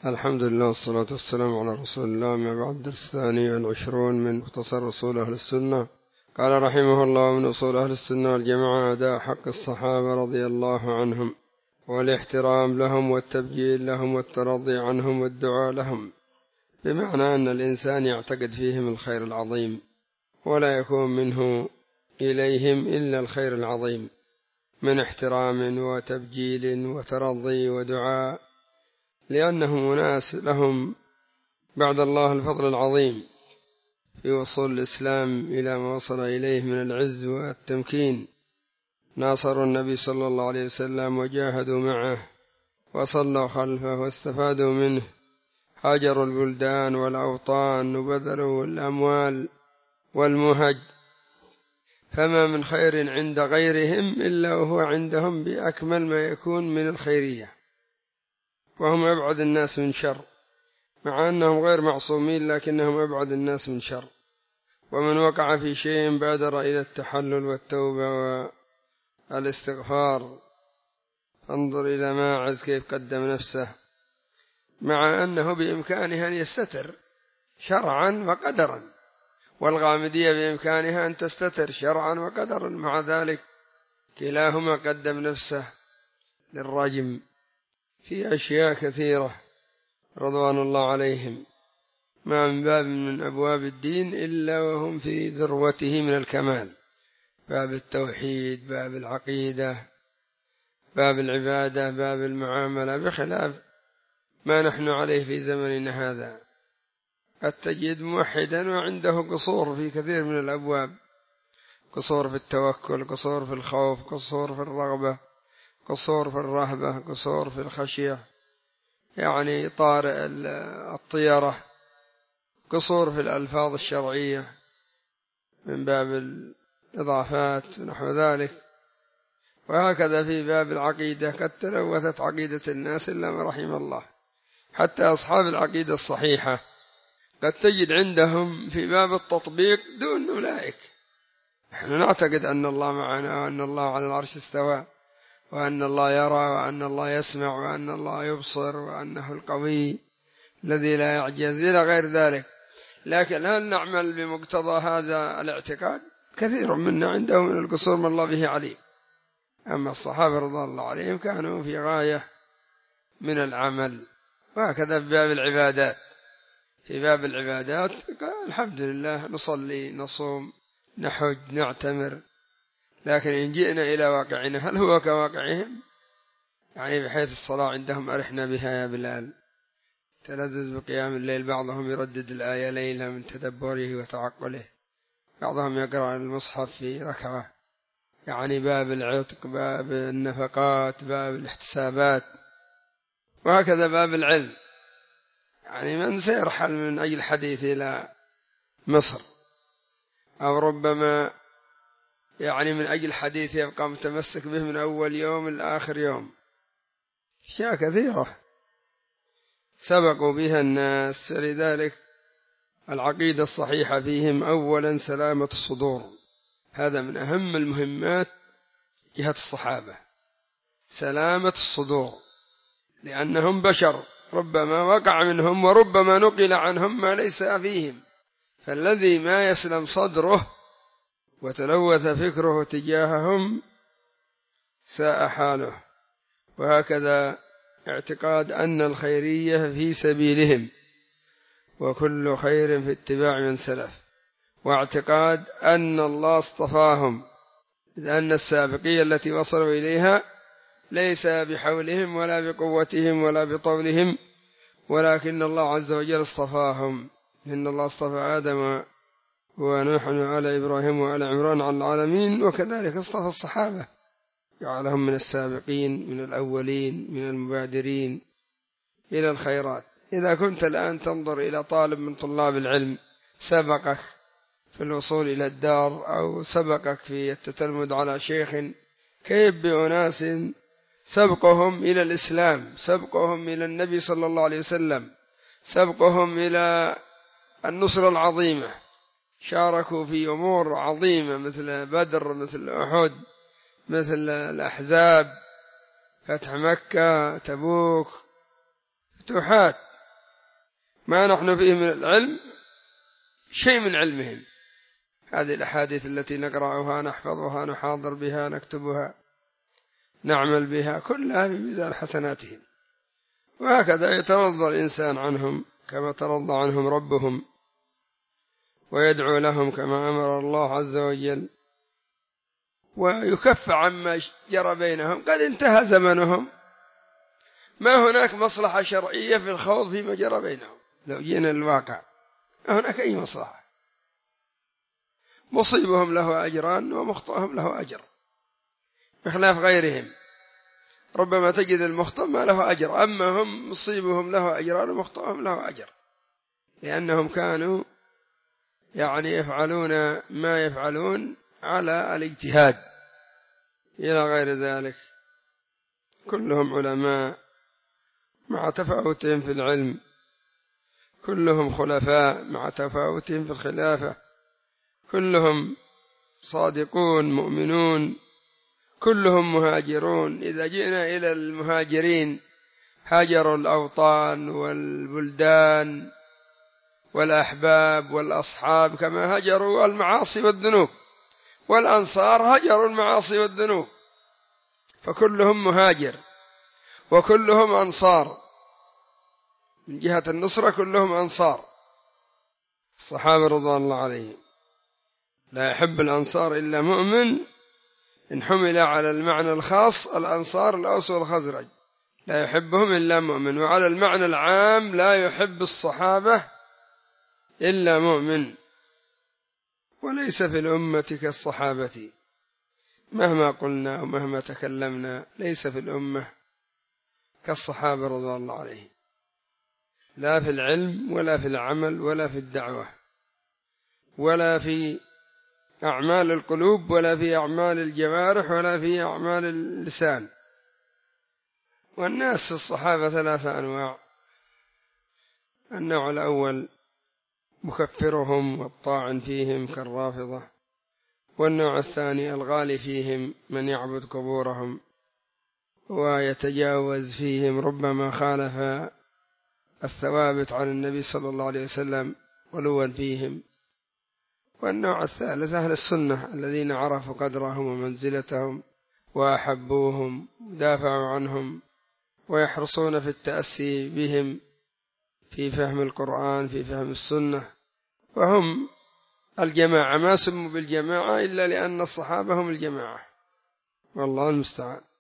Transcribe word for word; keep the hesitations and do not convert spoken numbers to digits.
الحمد لله والصلاة والسلام على رسول الله. ما بعد الدرس الثاني والعشرون من مختصر أصول أهل السنة. قال رحمه الله: من أصول أهل السنة والجماعة أداء حق الصحابة رضي الله عنهم، والاحترام لهم والتبجيل لهم والترضي عنهم والدعاء لهم، بمعنى أن الإنسان يعتقد فيهم الخير العظيم ولا يكون منه إليهم إلا الخير العظيم من احترام وتبجيل وترضي ودعاء، لأنهم أناس لهم بعد الله الفضل العظيم في وصول الإسلام إلى ما وصل إليه من العز والتمكين. ناصروا النبي صلى الله عليه وسلم وجاهدوا معه وصلوا خلفه واستفادوا منه، هاجروا البلدان والأوطان وبذلوا الأموال والمهج، فما من خير عند غيرهم إلا وهو عندهم بأكمل ما يكون من الخيرية، وهم أبعد الناس من شر، مع أنهم غير معصومين لكنهم أبعد الناس من شر. ومن وقع في شيء بادر إلى التحلل والتوبة والاستغفار، انظر إلى ماعز كيف قدم نفسه، مع أنه بإمكانه أن يستتر شرعا وقدرا، والغامدية بإمكانها أن تستتر شرعا وقدرا، مع ذلك كلاهما قدم نفسه للرجم في أشياء كثيرة رضوان الله عليهم، ما من باب من أبواب الدين إلا وهم في ذروته من الكمال: باب التوحيد، باب العقيدة، باب العبادة، باب المعاملة، بخلاف ما نحن عليه في زمننا هذا. قد تجد موحدا وعنده قصور في كثير من الأبواب: قصور في التوكل، قصور في الخوف، قصور في الرغبة، قصور في الرهبة، قصور في الخشية، يعني طارئ الطيرة، قصور في الألفاظ الشرعية من باب الإضافات ونحو ذلك. وهكذا في باب العقيدة قد تلوثت عقيدة الناس إلا ما رحم الله. حتى أصحاب العقيدة الصحيحة قد تجد عندهم في باب التطبيق دون أولئك. نحن نعتقد أن الله معنا، وأن الله على العرش استوى، وأن الله يرى، وأن الله يسمع، وأن الله يبصر، وأنه القوي الذي لا يعجز إلى غير ذلك. لكن هل نعمل بمقتضى هذا الاعتقاد؟ كثير منا عنده من القصور ما الله به عليم. أما الصحابة رضي الله عليهم كانوا في غاية من العمل. وهكذا في باب العبادات، في باب العبادات الحمد لله نصلي، نصوم، نحج، نعتمر، لكن إن جئنا إلى واقعنا هل هو كواقعهم؟ يعني بحيث الصلاة عندهم أرحنا بها يا بلال، تلذذ بقيام الليل، بعضهم يردد الآية ليلة من تدبره وتعقله، بعضهم يقرأ المصحف في ركعة. يعني باب العتق، باب النفقات، باب الاحتسابات، وهكذا باب العلم. يعني من سيرحل من أجل الحديث إلى مصر، أو ربما يعني من أجل الحديث يبقى متمسك به من أول يوم لآخر يوم. أشياء كثيرة سبقوا بها الناس. فلذلك العقيدة الصحيحة فيهم أولا سلامة الصدور، هذا من أهم المهمات جهة الصحابة، سلامة الصدور، لأنهم بشر ربما وقع منهم وربما نقل عنهم ما ليس فيهم، فالذي ما يسلم صدره وتلوث فكره تجاههم ساء حاله. وهكذا اعتقاد أن الخيرية في سبيلهم، وكل خير في اتباع من سلف، واعتقاد أن الله اصطفاهم، لأن السابقية التي وصلوا إليها ليس بحولهم ولا بقوتهم ولا بطولهم، ولكن الله عز وجل اصطفاهم. إن الله اصطفى آدم ونوحا وآل إبراهيم وآل عمران على العالمين، وكذلك اصطفى الصحابة جعلهم من السابقين، من الأولين، من المبادرين إلى الخيرات. إذا كنت الآن تنظر إلى طالب من طلاب العلم سبقك في الوصول إلى الدار، أو سبقك في التتلمذ على شيخ، كيف بأناس سبقهم إلى الإسلام، سبقهم إلى النبي صلى الله عليه وسلم، سبقهم إلى النصرة العظيمة، شاركوا في أمور عظيمة مثل بدر، مثل أحد، مثل الأحزاب، فتح مكة، تبوك، فتوحات، ما نحن فيه من العلم شيء من علمهم. هذه الأحاديث التي نقرأها نحفظها نحاضر بها نكتبها نعمل بها كلها في ميزان حسناتهم، وهكذا يترضى الإنسان عنهم كما ترضى عنهم ربهم، ويدعو لهم كما أمر الله عز وجل، ويكف عما جرى بينهم. قد انتهى زمنهم، ما هناك مصلحة شرعية في الخوض فيما جرى بينهم. لو جينا الواقع ما هناك أي مصلحة. مصيبهم له أجران ومخطئهم له أجر، بخلاف غيرهم ربما تجد المخطئ ما له أجر، أما هم مصيبهم له أجران ومخطئهم له أجر، لأنهم كانوا يعني يفعلون ما يفعلون على الاجتهاد إلى غير ذلك. كلهم علماء مع تفاوتهم في العلم، كلهم خلفاء مع تفاوتهم في الخلافة، كلهم صادقون مؤمنون، كلهم مهاجرون. إذا جئنا إلى المهاجرين هاجروا الأوطان والبلدان والأحباب والأصحاب كما هجروا المعاصي والذنوب، والأنصار هجروا المعاصي والذنوب، فكلهم مهاجر وكلهم أنصار. من جهة النصرة كلهم أنصار. الصحابة رضوان الله عليهم لا يحب الأنصار إلا مؤمن، إن حمل على المعنى الخاص الأنصار الأوس والخزرج لا يحبهم إلا مؤمن، وعلى المعنى العام لا يحب الصحابة إلا مؤمن. وليس في الأمة كالصحابة مهما قلنا ومهما تكلمنا، ليس في الأمة كالصحابة رضوان الله عليهم، لا في العلم ولا في العمل ولا في الدعوة ولا في أعمال القلوب ولا في أعمال الجوارح ولا في أعمال اللسان. والناس الصحابة ثلاثة أنواع: النوع الأول مكفرهم والطاعن فيهم كالرافضة، والنوع الثاني الغالي فيهم من يعبد قبورهم ويتجاوز فيهم ربما خالف الثوابت عن النبي صلى الله عليه وسلم غلوا فيهم، والنوع الثالث أهل السنة الذين عرفوا قدرهم ومنزلتهم وأحبوهم ودافعوا عنهم ويحرصون في التأسي بهم في فهم القرآن في فهم السنة، وهم الجماعة. ما سموا بالجماعة إلا لأن الصحابة هم الجماعة، والله المستعان.